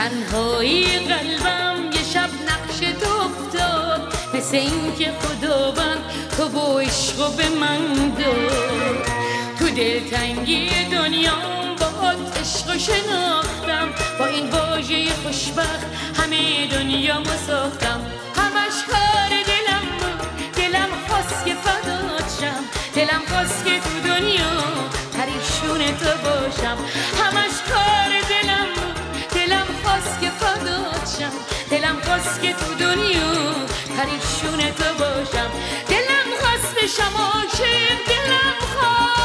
تنهایی قلبم یه شب نقش تو افتاد، مثل این که خداوند تو با عشق به من داد. تو دلتنگی دنیام با عشق شناختم، با این واژه خوشبخت همه دنیا ساختم. همش کار دلم بود، دلم خواست که فدات شم، دلم خواست که تو دنیا پریشون تو باشم. همش کار دلم بود، دلم خواست که فدات شم، دلم خواست که تو دنیا پریشون تو باشم. دلم خواست بشم عاشق، دلم خواست.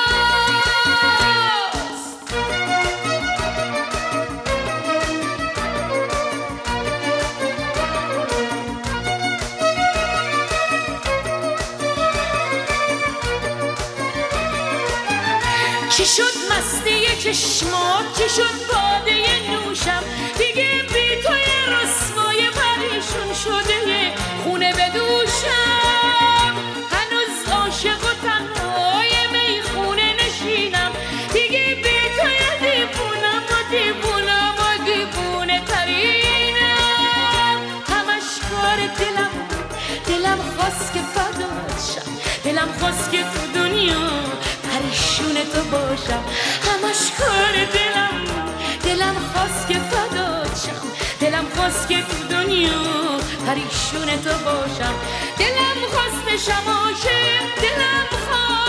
چی شد مستی چشمات، چی شد باده نوشم، دیگه بی توی رسوای پریشون شده خونه به دوشم. هنوز عاشق و تنهای میخونه نشینم، دیگه بی توی دیوونم و دیوونم و دیوونه ترینم. همش کار دلم بود، دلم خواست که فدات شم، دلم خواست که تو دنیا پریشون تو باشم. همش کار دلم بود، دلم خواست که فدات شم، دلم خواست که تو دنیا پریشون تو باشم. دلم خواست بشم عاشق، دلم خواست.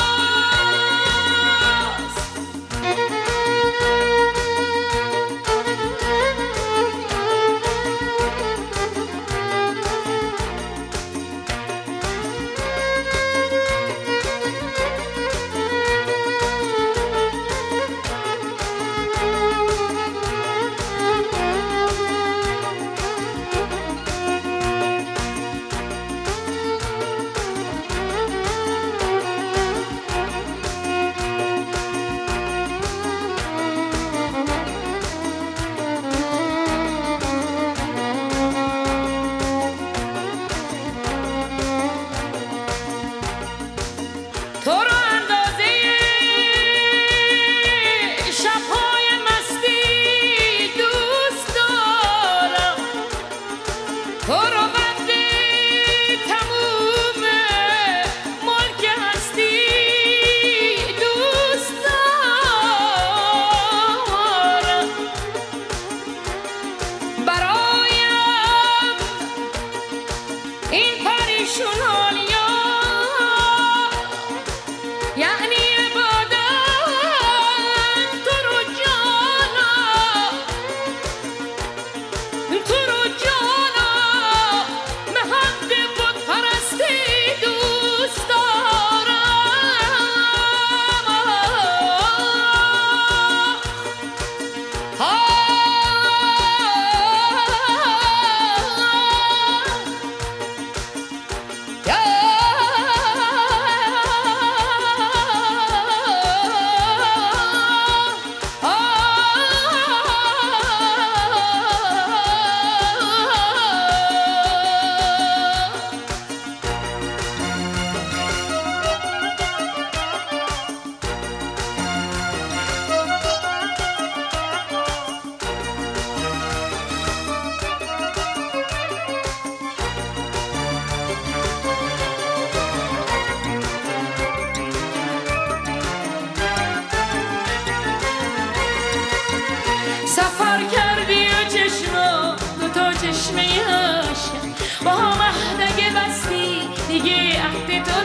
سفر کردی و چشما دوتا چشمه عاشق، با هم عهدگه بستی دیگه عهد تو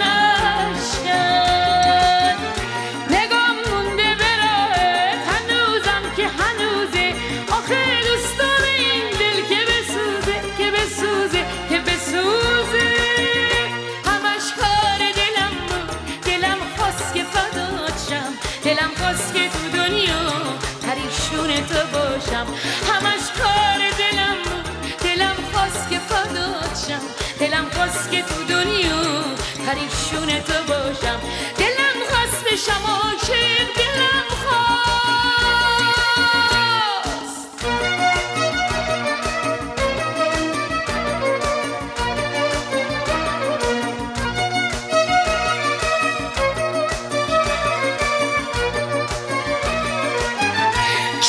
نشکن. نگام مونده به راهت هنوزم که هنوزه، آخه دوستان این دل که بسوزه که بسوزه که بسوزه. همش کار دلم بود، دلم خواست که فدات شم، دلم خواست که تو دنیا پریشون تو باشم. همش کار دلم بود، دلم خواست که فدات شم، دلم خواست که تو دنیا پریشون تو باشم. دلم خواست بشم عاشق، دلم خواست.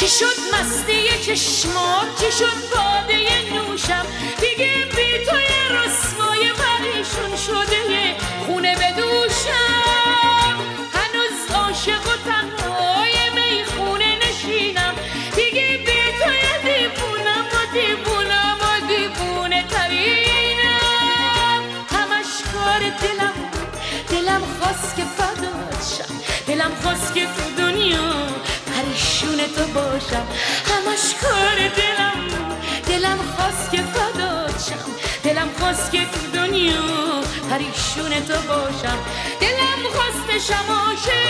چی شد مستی چشمات، چی شد باده نوشم، دیگه بی توی رسوای پریشون شده خونه بدوشم. هنوز عاشق و تنهای میخونه نشینم، دیگه بی توی دیوونم و دیوونم و دیوونه ترینم. همش کار دلم خواست که فدات شم، دلم خواست که تو دنیا پریشون تو باشم. همش کار دلم خواست که فدات شم، دلم خواست که تو دنیا پریشون تو باشم. دلم خواست بشم عاشق